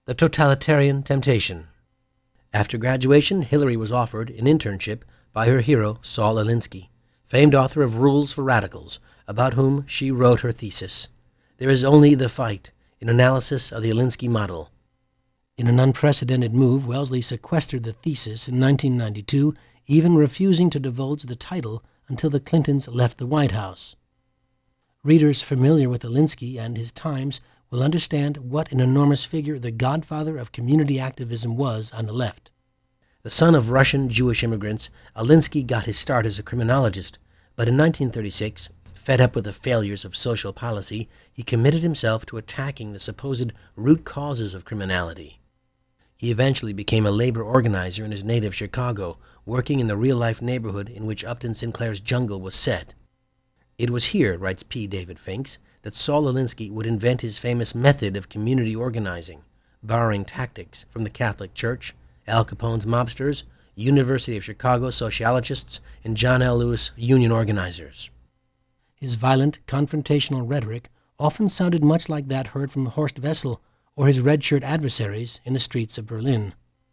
The Totalitarian Temptation. After graduation, Hillary was offered an internship by her hero, Saul Alinsky, famed author of Rules for Radicals, about whom she wrote her thesis. There is only the fight, an analysis of the Alinsky model. In an unprecedented move, Wellesley sequestered the thesis in 1992, even refusing to divulge the title until the Clintons left the White House. Readers familiar with Alinsky and his times will understand what an enormous figure the godfather of community activism was on the left. The son of Russian Jewish immigrants, Alinsky got his start as a criminologist, but in 1936, fed up with the failures of social policy, he committed himself to attacking the supposed root causes of criminality. He eventually became a labor organizer in his native Chicago, working in the real-life neighborhood in which Upton Sinclair's Jungle was set. It was here, writes P. David Finks, that Saul Alinsky would invent his famous method of community organizing, borrowing tactics from the Catholic Church, Al Capone's mobsters, University of Chicago sociologists, and John L. Lewis union organizers. His violent, confrontational rhetoric often sounded much like that heard from Horst Wessel or his red-shirt adversaries in the streets of Berlin.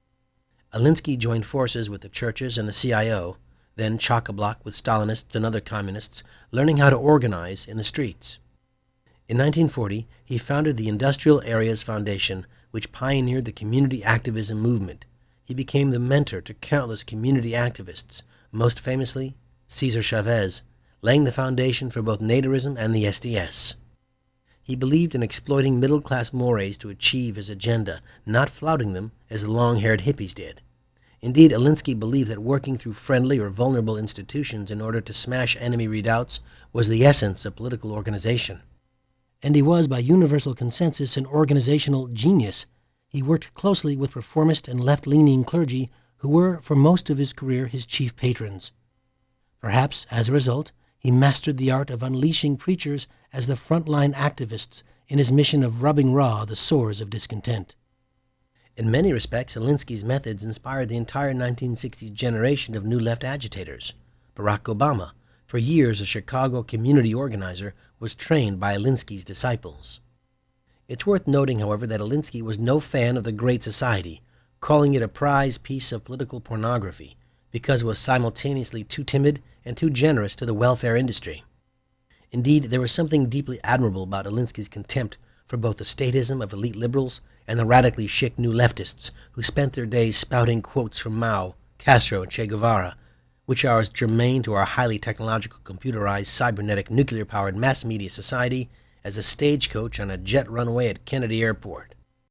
Alinsky joined forces with the churches and the CIO, then chock-a-block with Stalinists and other communists, learning how to organize in the streets. In 1940, he founded the Industrial Areas Foundation, which pioneered the community activism movement. He became the mentor to countless community activists, most famously Cesar Chavez, laying the foundation for both Nativism and the SDS. He believed in exploiting middle-class mores to achieve his agenda, not flouting them as the long-haired hippies did. Indeed, Alinsky believed that working through friendly or vulnerable institutions in order to smash enemy redoubts was the essence of political organization. And he was, by universal consensus, an organizational genius. He worked closely with reformist and left-leaning clergy who were, for most of his career, his chief patrons. Perhaps, as a result, he mastered the art of unleashing preachers as the frontline activists in his mission of rubbing raw the sores of discontent. In many respects, Alinsky's methods inspired the entire 1960s generation of New Left agitators. Barack Obama, for years a Chicago community organizer, was trained by Alinsky's disciples. It's worth noting, however, that Alinsky was no fan of the Great Society, calling it a prize piece of political pornography, because it was simultaneously too timid and too generous to the welfare industry. Indeed, there was something deeply admirable about Alinsky's contempt for both the statism of elite liberals and the radically chic new leftists who spent their days spouting quotes from Mao, Castro, and Che Guevara, which are as germane to our highly technological, computerized, cybernetic, nuclear-powered mass media society as a stagecoach on a jet runway at Kennedy Airport.